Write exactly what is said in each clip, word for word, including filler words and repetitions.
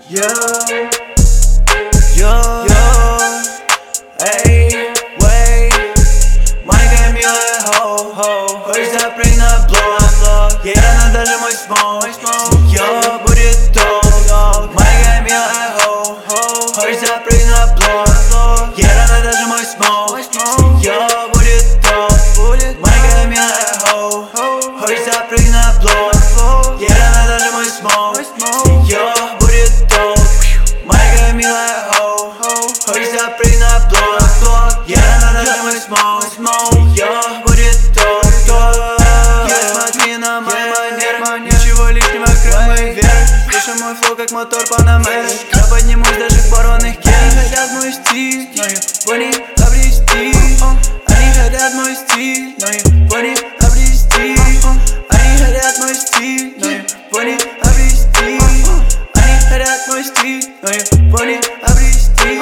Yeah, yeah, yeah. Ey, wey. Money gave me a hoe, hoe. Хочешь запрыг на блок. Ей рано даже мой смог. Я будет долг. Money gave me a hoe, hoe. Хочешь запрыг на блок. Ей рано даже мой смог. Я будет долг. Money gave me a hoe, hoe. Хочешь запрыг на блок. Ей рано даже мой смог. Я будет долг. Money gave me a hoe, hoe. Хочешь запрыг на блок. Ей рано даже мой смог. Я будет долг. Смотри на мои манеры, ничего лишнего, кроме моей веры. Слушай мой флоу, как мотор Панамеры. Я поднимусь даже в порванных кедах. Они хотят мой стиль, но его не обрести. Они хотят мой стиль, но его не обрести. Они хотят мой стиль, но его не обрести. Они хотят мой стиль, но его не обрести.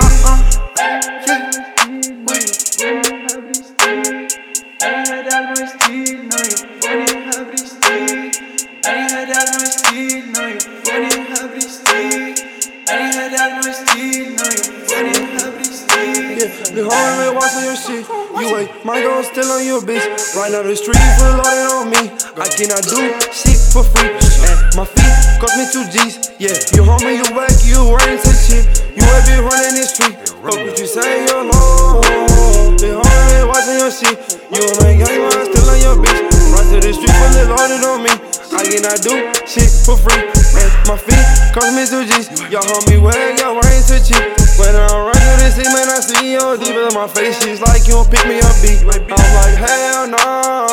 Они хотят мой стиль, но его не обрести. Они хотят мой стиль, но его не обрести. Они хотят мой стиль, но его не обрести. Yeah, the whole man watching your shit. You ain't my gon' still on your bitch. Right now the street full loaded on me. I cannot do shit for free. And my feet cost me two G's. Yeah, you homie, you whack, you ain't to shit. You ain't been running this street. Fuck what you say, you're low. The whole man watching your shit. You a man gang, but I'm still on your bitch. Right to the street full loaded on me. I cannot do shit for free. And my feet cost me two G's. Y'all homie, whack, y'all ain't to cheap. When I run through this shit, man, I see your deep in my face. She's like, you don't pick me up, beat. I'm like, hell no.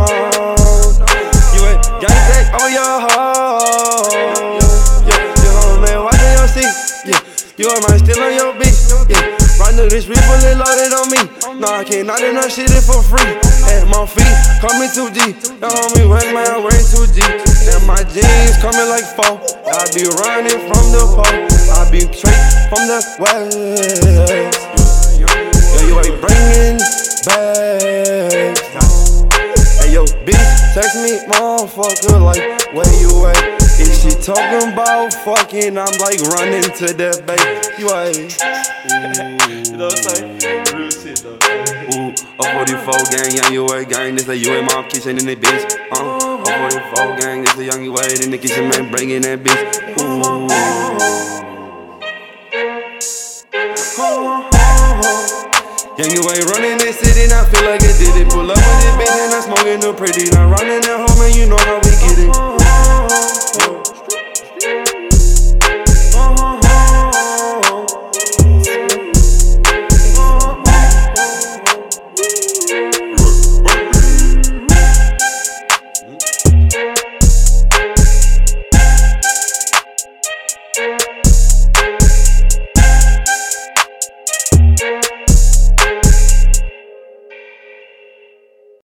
You ain't gang tech on your hoe. Yeah, you homie, man, watching your seat. Yeah, you a man still on your beat. Yeah, right through this street fully loaded on me. Nah, I can't not do no shit it for free. And my feet coming too deep. The homie whack, man, I'm wearing too deep. And my jeans coming like four. I be running from the pole. I be straight from the west. Yeah, you ain't bringing back. Hey yo, bitch, text me, motherfucker, like, where you at? If she talking about fucking, I'm like running to the bay. You ain't. You know what I'm saying? Real shit though. Ooh, a forty-four gang, young you way gang. This the you and mom kitchen in the bitch. Uh, a forty-four gang, this the young you way in the kitchen, man, bringing that bitch. Ooh. Young you way running this city, and I feel like it did it. Pull up with this bitch and I'm smoking the pretty. Now running that home, and you know how we get it.